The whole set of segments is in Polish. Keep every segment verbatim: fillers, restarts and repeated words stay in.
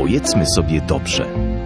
Powiedzmy sobie dobrze.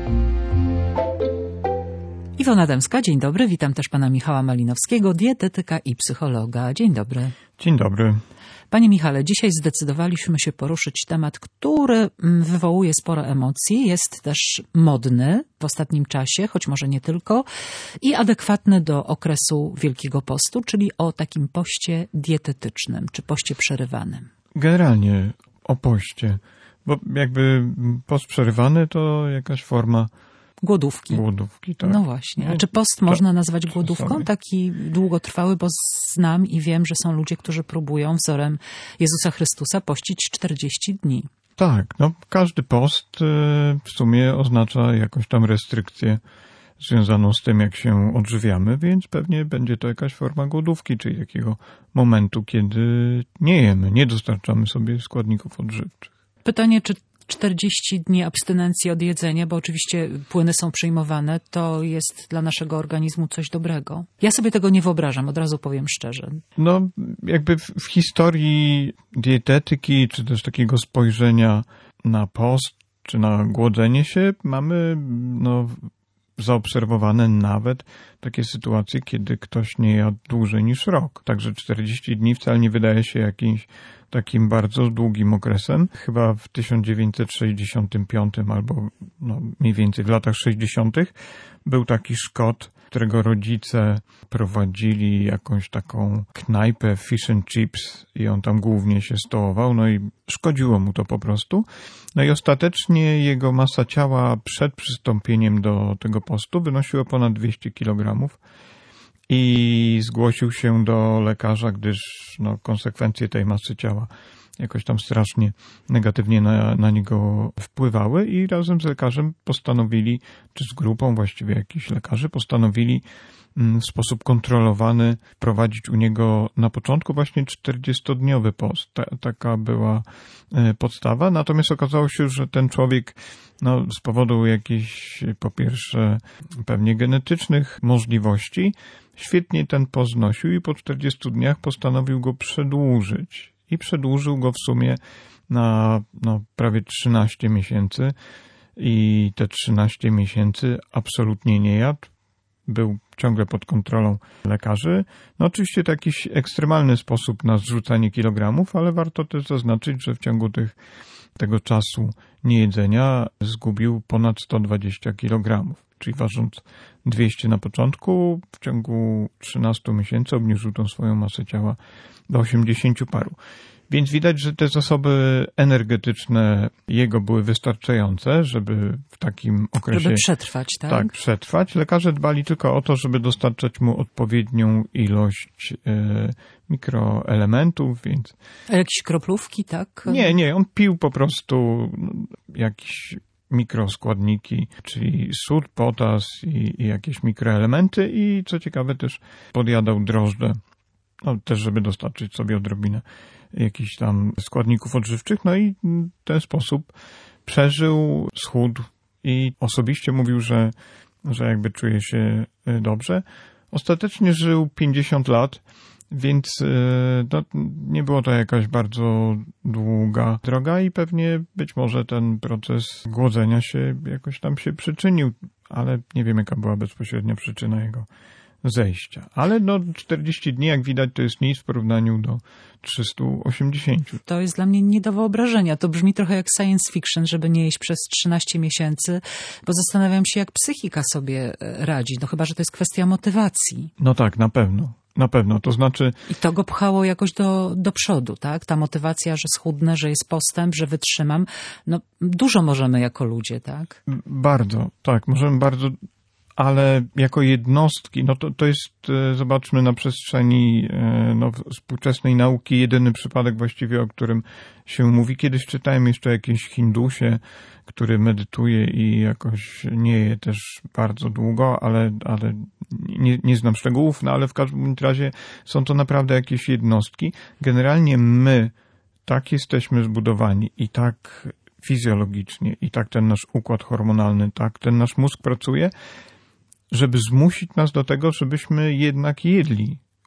Iwona Dębska, dzień dobry. Witam też pana Michała Malinowskiego, dietetyka i psychologa. Dzień dobry. Dzień dobry. Panie Michale, dzisiaj zdecydowaliśmy się poruszyć temat, który wywołuje sporo emocji, jest też modny w ostatnim czasie, choć może nie tylko, i adekwatny do okresu Wielkiego Postu, czyli o takim poście dietetycznym, czy poście przerywanym. Generalnie o poście, bo jakby post przerywany to jakaś forma Głodówki. Głodówki, tak. No właśnie. A czy post można nazwać głodówką? Taki długotrwały, bo znam i wiem, że są ludzie, którzy próbują wzorem Jezusa Chrystusa pościć czterdzieści dni. Tak, no każdy post w sumie oznacza jakąś tam restrykcję związaną z tym, jak się odżywiamy, więc pewnie będzie to jakaś forma głodówki, czyli takiego momentu, kiedy nie jemy, nie dostarczamy sobie składników odżywczych. Pytanie, czy czterdzieści dni abstynencji od jedzenia, bo oczywiście płyny są przyjmowane, to jest dla naszego organizmu coś dobrego. Ja sobie tego nie wyobrażam, od razu powiem szczerze. No, jakby w, w historii dietetyki, czy też takiego spojrzenia na post, czy na głodzenie się, mamy no, zaobserwowane nawet takie sytuacje, kiedy ktoś nie jadł dłużej niż rok. Także czterdzieści dni wcale nie wydaje się jakimś takim bardzo długim okresem. Chyba w tysiąc dziewięćset sześćdziesiątym piątym albo no, mniej więcej w latach sześćdziesiątych był taki Szkot, którego rodzice prowadzili jakąś taką knajpę fish and chips i on tam głównie się stołował, no i szkodziło mu to po prostu. No i ostatecznie jego masa ciała przed przystąpieniem do tego postu wynosiła ponad dwieście kilogramów. I zgłosił się do lekarza, gdyż no, konsekwencje tej masy ciała jakoś tam strasznie negatywnie na, na niego wpływały i razem z lekarzem postanowili, czy z grupą właściwie jakichś lekarzy, postanowili w sposób kontrolowany prowadzić u niego na początku właśnie czterdziestodniowy post. Ta, taka była podstawa. Natomiast okazało się, że ten człowiek no, z powodu jakichś po pierwsze pewnie genetycznych możliwości świetnie ten post znosił i po czterdziestu dniach postanowił go przedłużyć. I przedłużył go w sumie na no, prawie trzynaście miesięcy i te trzynaście miesięcy absolutnie nie jadł. Był ciągle pod kontrolą lekarzy. No oczywiście to jakiś ekstremalny sposób na zrzucanie kilogramów, ale warto też zaznaczyć, że w ciągu tych, tego czasu niejedzenia zgubił ponad sto dwadzieścia kilogramów. Czyli ważąc dwieście na początku, w ciągu trzynastu miesięcy obniżył tą swoją masę ciała do osiemdziesięciu paru. Więc widać, że te zasoby energetyczne jego były wystarczające, żeby w takim okresie... Żeby przetrwać, tak? Tak, przetrwać. Lekarze dbali tylko o to, żeby dostarczać mu odpowiednią ilość e, mikroelementów, więc... A jakieś kroplówki, tak? Nie, nie, on pił po prostu jakiś mikroskładniki, czyli sód, potas i, i jakieś mikroelementy i co ciekawe też podjadał drożdże, no też żeby dostarczyć sobie odrobinę jakichś tam składników odżywczych, no i w ten sposób przeżył, schudł i osobiście mówił, że, że jakby czuje się dobrze. Ostatecznie żył pięćdziesiąt lat, więc no, nie było to jakaś bardzo długa droga i pewnie być może ten proces głodzenia się jakoś tam się przyczynił, ale nie wiem, jaka była bezpośrednia przyczyna jego zejścia. Ale no czterdzieści dni, jak widać, to jest nic w porównaniu do trzystu osiemdziesięciu. To jest dla mnie nie do wyobrażenia. To brzmi trochę jak science fiction, żeby nie jeść przez trzynaście miesięcy, bo zastanawiam się, jak psychika sobie radzi. No chyba, że to jest kwestia motywacji. No tak, na pewno. Na pewno, to znaczy... I to go pchało jakoś do, do przodu, tak? Ta motywacja, że schudnę, że jest postęp, że wytrzymam. No dużo możemy jako ludzie, tak? Bardzo, tak. Możemy bardzo... Ale jako jednostki, no to, to jest, zobaczmy, na przestrzeni no, współczesnej nauki jedyny przypadek właściwie, o którym się mówi. Kiedyś czytałem jeszcze o jakimś Hindusie, który medytuje i jakoś nie je też bardzo długo, ale, ale nie, nie znam szczegółów, no ale w każdym razie są to naprawdę jakieś jednostki. Generalnie my tak jesteśmy zbudowani i tak fizjologicznie, i tak ten nasz układ hormonalny, tak ten nasz mózg pracuje, żeby zmusić nas do tego, żebyśmy jednak jedli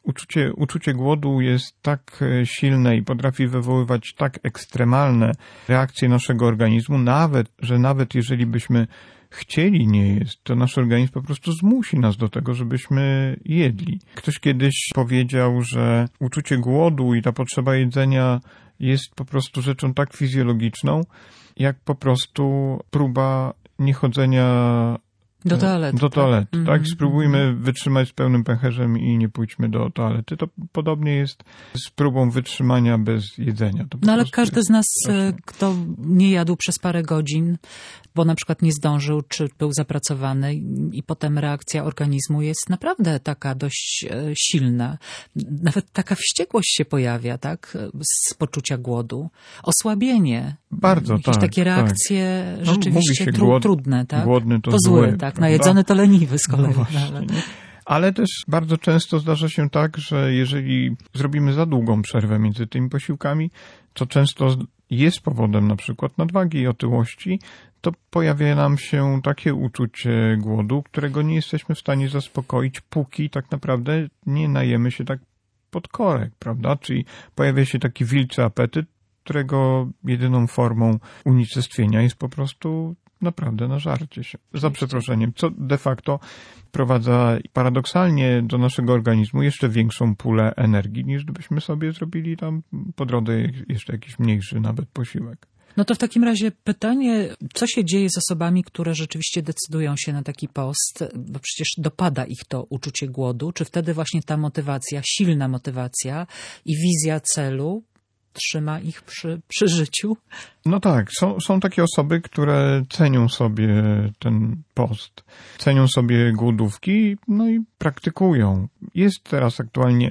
uczucie, uczucie głodu jest tak silne i potrafi wywoływać tak ekstremalne reakcje naszego organizmu, nawet, że nawet jeżeli byśmy chcieli nie jeść, to nasz organizm po prostu zmusi nas do tego, żebyśmy jedli. Ktoś kiedyś powiedział, że uczucie głodu i ta potrzeba jedzenia jest po prostu rzeczą tak fizjologiczną, jak po prostu próba niechodzenia do toalety. Do toalety, tak? tak? Mm-hmm. Spróbujmy wytrzymać z pełnym pęcherzem i nie pójdźmy do toalety. To podobnie jest z próbą wytrzymania bez jedzenia. To no ale każdy z nas, straszne. Kto nie jadł przez parę godzin, bo na przykład nie zdążył, czy był zapracowany i potem reakcja organizmu jest naprawdę taka dość silna. Nawet taka wściekłość się pojawia, tak? Z poczucia głodu. Osłabienie. Bardzo, Jakieś tak. takie reakcje tak. rzeczywiście no, tru, głod, trudne, tak? Głodny to, to zły, zły, tak? Najedzony to leniwy z kolei. No właśnie, ale też bardzo często zdarza się tak, że jeżeli zrobimy za długą przerwę między tymi posiłkami, co często jest powodem na przykład nadwagi i otyłości, to pojawia nam się takie uczucie głodu, którego nie jesteśmy w stanie zaspokoić, póki tak naprawdę nie najemy się tak pod korek, prawda? Czyli pojawia się taki wilczy apetyt, którego jedyną formą unicestwienia jest po prostu naprawdę nażarcie się. Za przeproszeniem, co de facto wprowadza paradoksalnie do naszego organizmu jeszcze większą pulę energii, niż gdybyśmy sobie zrobili tam po drodze jeszcze jakiś mniejszy nawet posiłek. No to w takim razie pytanie, co się dzieje z osobami, które rzeczywiście decydują się na taki post, bo przecież dopada ich to uczucie głodu, czy wtedy właśnie ta motywacja, silna motywacja i wizja celu trzyma ich przy, przy życiu? No tak, są, są takie osoby, które cenią sobie ten post, cenią sobie głodówki, no i praktykują. Jest teraz aktualnie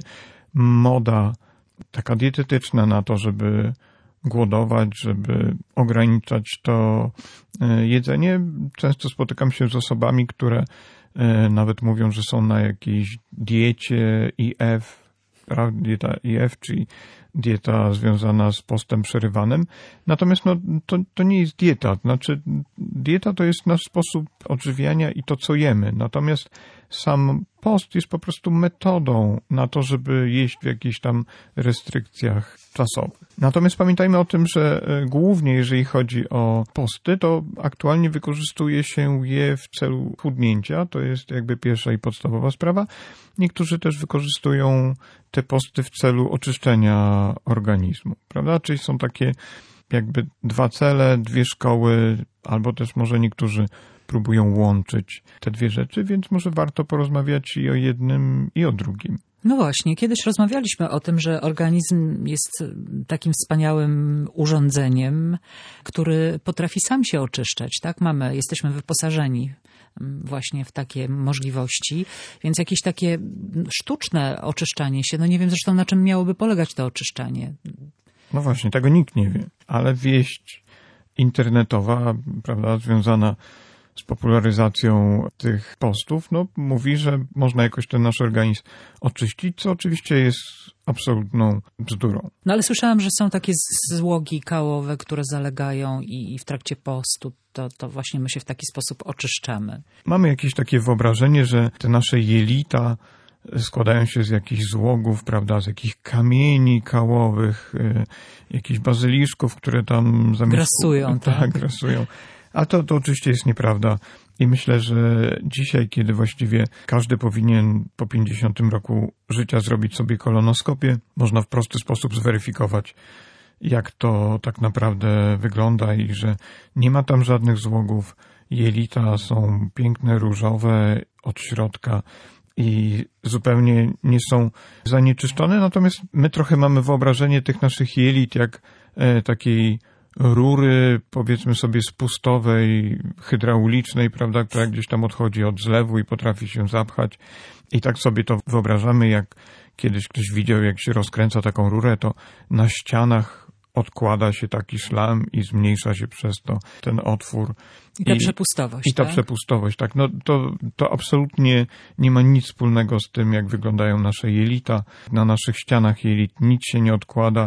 moda taka dietetyczna na to, żeby głodować, żeby ograniczać to jedzenie. Często spotykam się z osobami, które nawet mówią, że są na jakiejś diecie I F, dieta I F, czyli dieta związana z postem przerywanym. Natomiast no, to, to nie jest dieta. Znaczy, dieta to jest nasz sposób odżywiania i to, co jemy. Natomiast sam post jest po prostu metodą na to, żeby jeść w jakichś tam restrykcjach czasowych. Natomiast pamiętajmy o tym, że głównie jeżeli chodzi o posty, to aktualnie wykorzystuje się je w celu chudnięcia. To jest jakby pierwsza i podstawowa sprawa. Niektórzy też wykorzystują te posty w celu oczyszczenia organizmu, prawda? Czyli są takie jakby dwa cele, dwie szkoły, albo też może niektórzy próbują łączyć te dwie rzeczy, więc może warto porozmawiać i o jednym, i o drugim. No właśnie, kiedyś rozmawialiśmy o tym, że organizm jest takim wspaniałym urządzeniem, który potrafi sam się oczyszczać, tak? Mamy, jesteśmy wyposażeni właśnie w takie możliwości, więc jakieś takie sztuczne oczyszczanie się, no nie wiem zresztą na czym miałoby polegać to oczyszczanie. No właśnie, tego nikt nie wie, ale wieść internetowa, prawda, związana z popularyzacją tych postów, no mówi, że można jakoś ten nasz organizm oczyścić, co oczywiście jest absolutną bzdurą. No ale słyszałam, że są takie złogi kałowe, które zalegają i, i w trakcie postu to, to właśnie my się w taki sposób oczyszczamy. Mamy jakieś takie wyobrażenie, że te nasze jelita składają się z jakichś złogów, prawda, z jakichś kamieni kałowych, y, jakichś bazyliszków, które tam zamiast... Grasują, tak. Tak, grasują. A to, to oczywiście jest nieprawda. I myślę, że dzisiaj, kiedy właściwie każdy powinien po pięćdziesiątym roku życia zrobić sobie kolonoskopię, można w prosty sposób zweryfikować, jak to tak naprawdę wygląda i że nie ma tam żadnych złogów. Jelita są piękne, różowe od środka i zupełnie nie są zanieczyszczone. Natomiast my trochę mamy wyobrażenie tych naszych jelit jak e, takiej rury, powiedzmy sobie spustowej, hydraulicznej, prawda, która gdzieś tam odchodzi od zlewu i potrafi się zapchać. I tak sobie to wyobrażamy, jak kiedyś ktoś widział, jak się rozkręca taką rurę, to na ścianach odkłada się taki szlam i zmniejsza się przez to ten otwór. I ta I, przepustowość. I ta tak? przepustowość, tak. No to, to absolutnie nie ma nic wspólnego z tym, jak wyglądają nasze jelita. Na naszych ścianach jelit nic się nie odkłada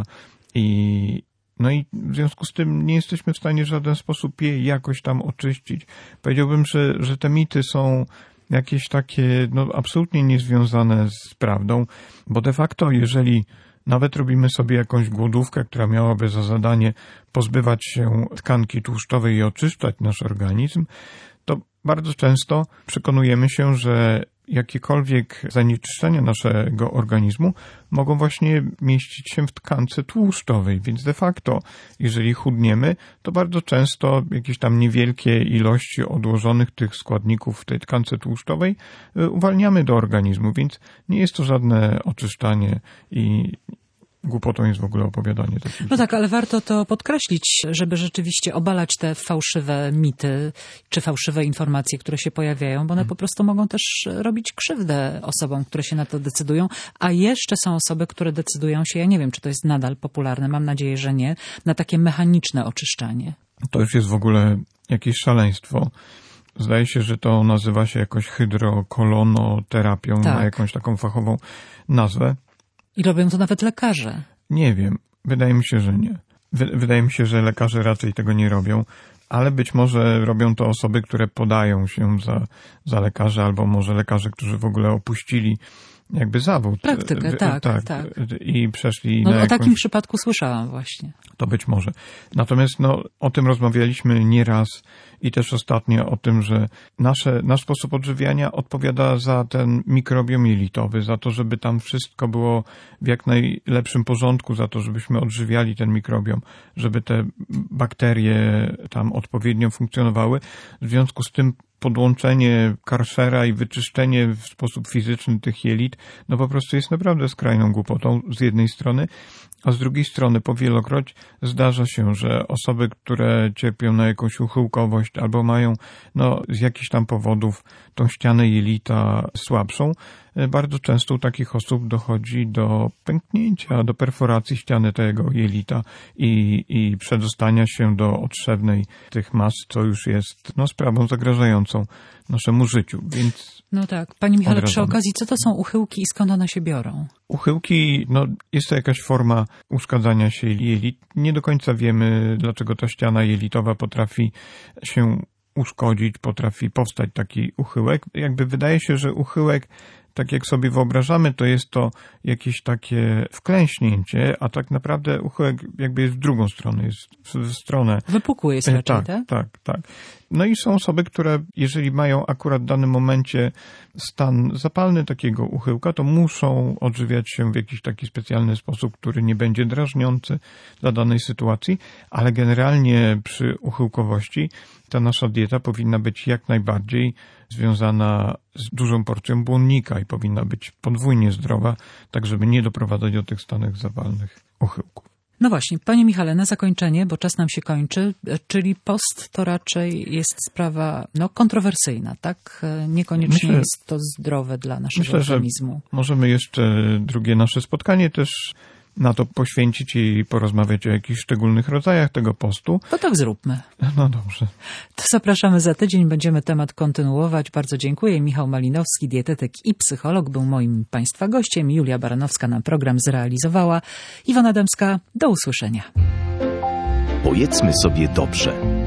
i no i w związku z tym nie jesteśmy w stanie w żaden sposób je jakoś tam oczyścić. Powiedziałbym, że, że te mity są jakieś takie no, absolutnie niezwiązane z prawdą, bo de facto jeżeli nawet robimy sobie jakąś głodówkę, która miałaby za zadanie pozbywać się tkanki tłuszczowej i oczyszczać nasz organizm, to bardzo często przekonujemy się, że jakiekolwiek zanieczyszczenia naszego organizmu mogą właśnie mieścić się w tkance tłuszczowej, więc de facto, jeżeli chudniemy, to bardzo często jakieś tam niewielkie ilości odłożonych tych składników w tej tkance tłuszczowej uwalniamy do organizmu, więc nie jest to żadne oczyszczanie i głupotą jest w ogóle opowiadanie takich. No tak, ale warto to podkreślić, żeby rzeczywiście obalać te fałszywe mity czy fałszywe informacje, które się pojawiają, bo one hmm. po prostu mogą też robić krzywdę osobom, które się na to decydują, a jeszcze są osoby, które decydują się, ja nie wiem, czy to jest nadal popularne, mam nadzieję, że nie, na takie mechaniczne oczyszczanie. To już jest w ogóle jakieś szaleństwo. Zdaje się, że to nazywa się jakoś hydrokolonoterapią, tak. Ma jakąś taką fachową nazwę. I robią to nawet lekarze. Nie wiem. Wydaje mi się, że nie. Wydaje mi się, że lekarze raczej tego nie robią, ale być może robią to osoby, które podają się za, za lekarzy, albo może lekarze, którzy w ogóle opuścili jakby zawód. Praktykę, tak, tak. tak. I przeszli no, na o jakąś... takim przypadku słyszałam właśnie. To być może. Natomiast no, o tym rozmawialiśmy nieraz i też ostatnio o tym, że nasze, nasz sposób odżywiania odpowiada za ten mikrobiom jelitowy, za to, żeby tam wszystko było w jak najlepszym porządku, za to, żebyśmy odżywiali ten mikrobiom, żeby te bakterie tam odpowiednio funkcjonowały. W związku z tym podłączenie karszera i wyczyszczenie w sposób fizyczny tych jelit, no po prostu jest naprawdę skrajną głupotą z jednej strony, a z drugiej strony powielokroć zdarza się, że osoby, które cierpią na jakąś uchyłkowość albo mają no, z jakichś tam powodów tą ścianę jelita słabszą, bardzo często u takich osób dochodzi do pęknięcia, do perforacji ściany tego jelita i, i przedostania się do otrzewnej tych mas, co już jest no, sprawą zagrażającą naszemu życiu, więc... No tak. Panie Michale, odradzamy. Przy okazji, co to są uchyłki i skąd one się biorą? Uchyłki, no jest to jakaś forma uszkadzania się jelit. Nie do końca wiemy, dlaczego ta ściana jelitowa potrafi się uszkodzić, potrafi powstać taki uchyłek. Jakby wydaje się, że uchyłek, tak jak sobie wyobrażamy, to jest to jakieś takie wklęśnięcie, a tak naprawdę uchyłek jakby jest w drugą stronę, jest w stronę... Wypukły jest raczej, tak? Tak, tak, tak. No i są osoby, które jeżeli mają akurat w danym momencie stan zapalny takiego uchyłka, to muszą odżywiać się w jakiś taki specjalny sposób, który nie będzie drażniący dla danej sytuacji, ale generalnie przy uchyłkowości ta nasza dieta powinna być jak najbardziej związana z dużą porcją błonnika i powinna być podwójnie zdrowa, tak żeby nie doprowadzać do tych stanów zapalnych uchyłków. No właśnie, panie Michale, na zakończenie, bo czas nam się kończy, czyli post to raczej jest sprawa no, kontrowersyjna, tak? Niekoniecznie myślę, jest to zdrowe dla naszego myślę, organizmu. Że możemy jeszcze drugie nasze spotkanie też na to poświęcić i porozmawiać o jakichś szczególnych rodzajach tego postu. To tak zróbmy. No dobrze. To zapraszamy za tydzień, będziemy temat kontynuować. Bardzo dziękuję. Michał Malinowski, dietetyk i psycholog, był moim Państwa gościem. Julia Baranowska nam program zrealizowała. Iwona Dębska, do usłyszenia. Powiedzmy sobie dobrze.